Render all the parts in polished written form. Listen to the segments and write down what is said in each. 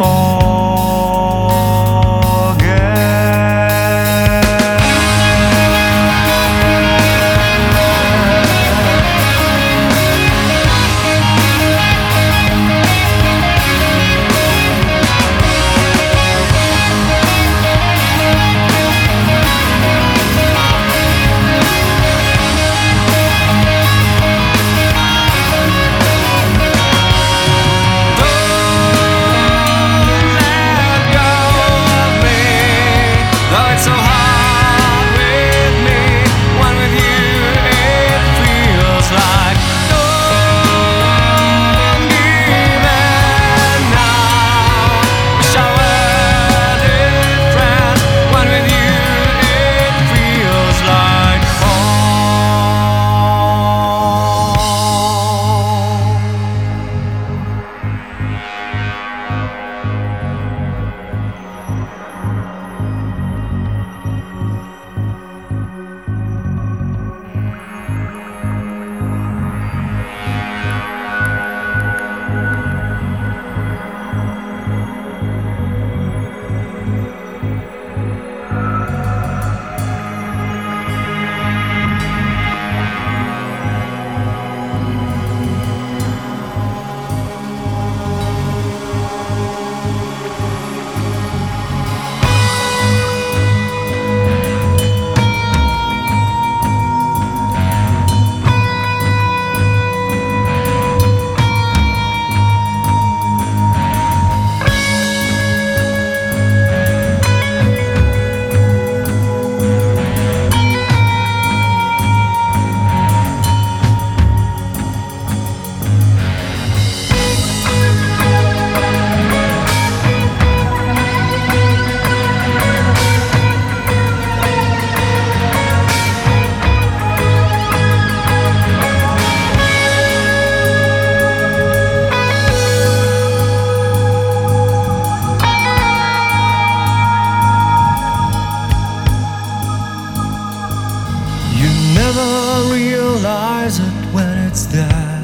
realize it when it's there.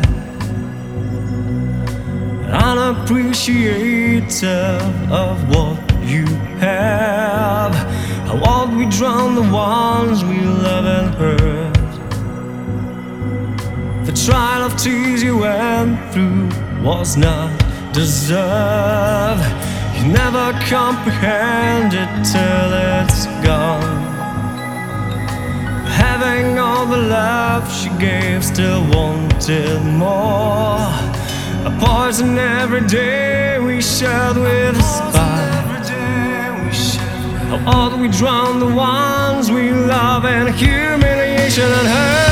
Unappreciative of what you have. How odd we drown the ones we love and hurt. The trial of tears you went through was not deserved. You never comprehend it till it's gone. Having all the love she gave, still wanted more. A poison every day we shared with a spite. How odd we drown the ones we love in humiliation and hurt.